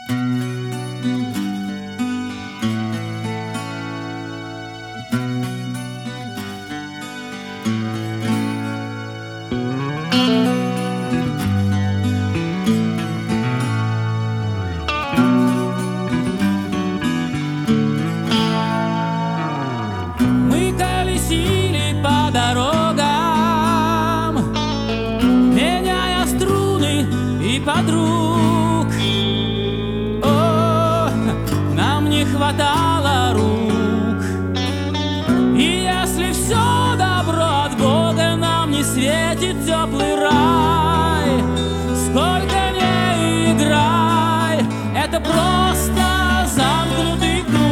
Мы колесили по дорогам, меняя струны и подруг. О, нам не хватало рук. И если все добро от Бога, нам не светит теплый рай. Сколько не играй, это просто замкнутый круг.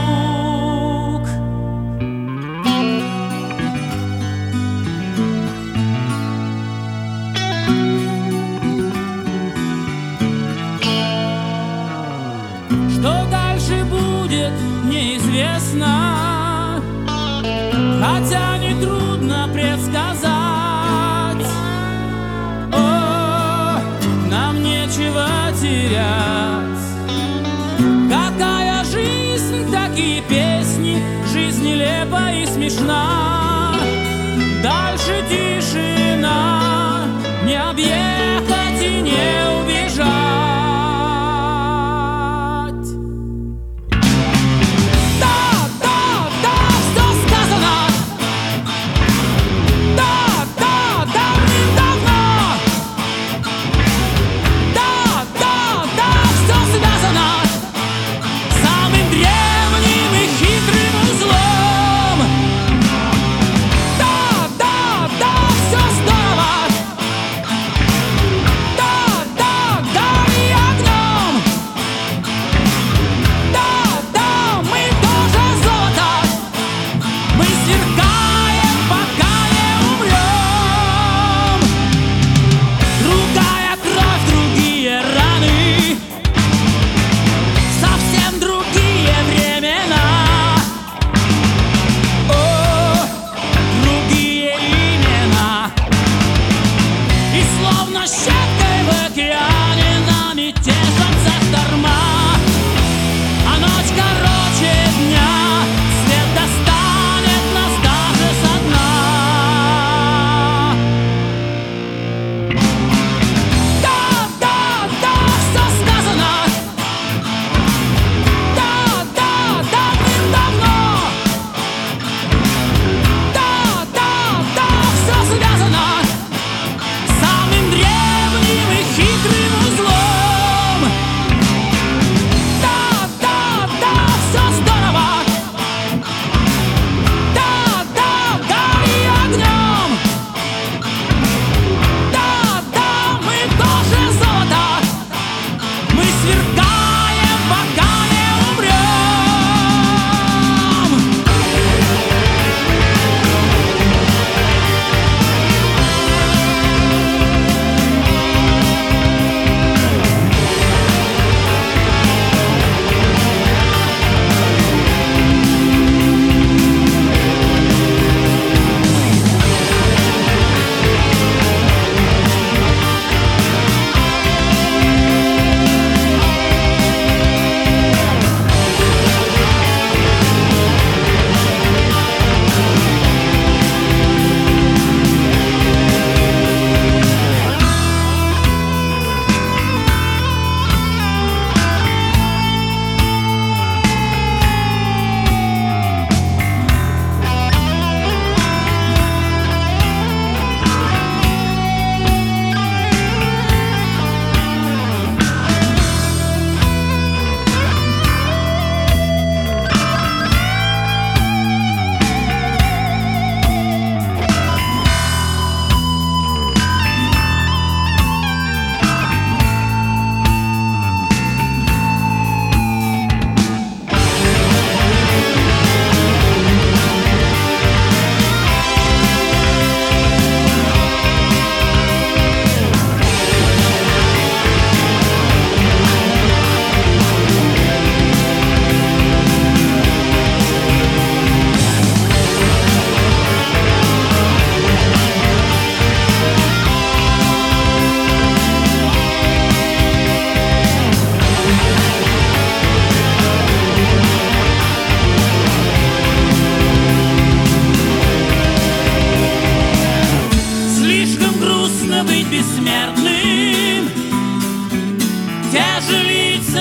Что дальше будет, неизвестно, хотя нетрудно предсказать. О, нам нечего терять. Какая жизнь, такие песни, жизнь нелепа и смешна. Дальше тишина, не объехать и не убежать.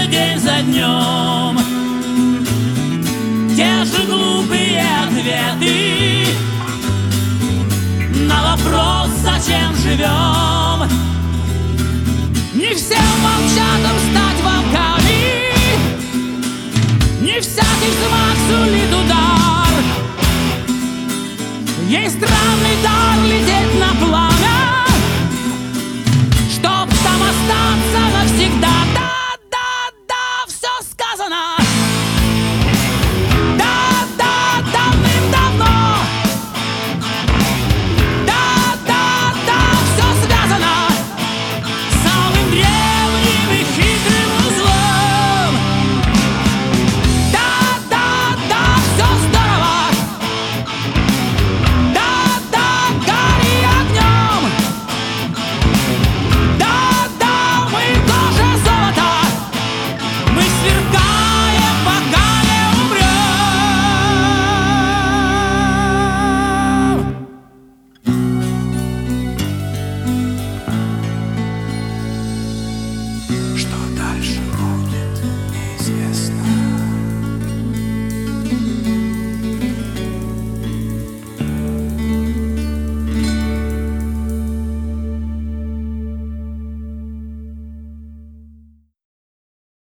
день за днем. Те же глупые ответы на вопрос, зачем живем.